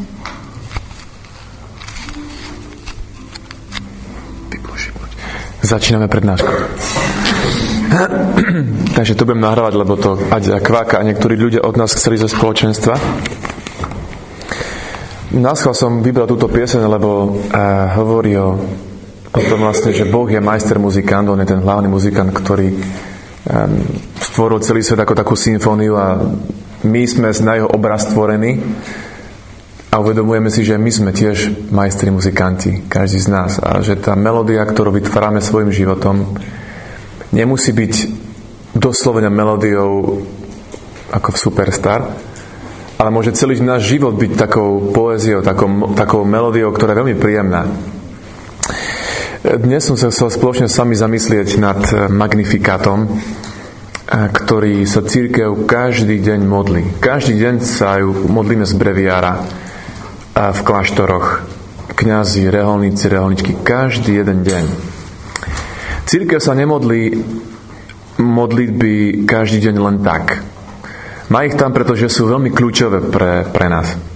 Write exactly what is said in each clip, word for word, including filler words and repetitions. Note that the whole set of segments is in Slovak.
Začíname prednášku. Takže to budem nahrávať, lebo to ať kváka a niektorí ľudia od nás chceli zo spoločenstva. Naschvál som vybral túto pieseň, lebo uh, hovorí o, o tom vlastne, že Boh je majster muzikant, on je ten hlavný muzikant, ktorý um, stvoril celý svet ako takú symfóniu a my sme na jeho obraz stvorení a uvedomujeme si, že my sme tiež majstri muzikanti, každý z nás, a že tá melódia, ktorú vytvárame svojim životom, nemusí byť doslovene melódiou ako v Superstar, ale môže celý náš život byť takou poéziou, takou, takou melódiou, ktorá je veľmi príjemná. Dnes som sa chcel spoločne s vami zamyslieť nad Magnifikátom, ktorý sa cirkev každý deň modlí. Každý deň sa ju modlíme z breviára v kláštoroch, kňazi, reholníci, reholničky, každý jeden deň. Cirkev sa nemodlí modlitby každý deň len tak. Má ich tam, pretože sú veľmi kľúčové pre, pre nás. E,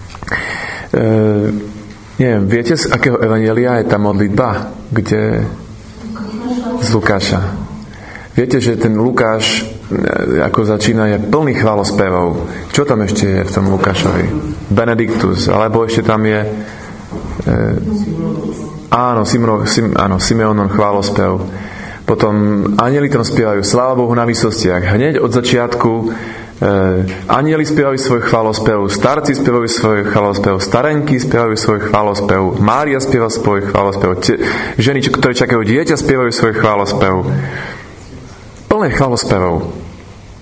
neviem, viete, z akého evanjelia je tá modlitba? Kde? Z Lukáša. Viete, že ten Lukáš, ako začína, je plný chválospevov. Čo tam ešte je v tom Lukášovi? Benediktus, alebo ešte tam je e, áno, Simro, Sim, áno, Simeonon chválospev. Potom anjeli tam spievajú sláva Bohu na výsostiach. Hneď od začiatku e, anjeli spievajú svoj chválospev, starci spievajú svoj chválospev, starenky spievajú svoj chválospev, Mária spieva svoj chválospev, te, ženy, ktoré čakajú dieťa, spievajú svoj chválospev. Plné chválospevov.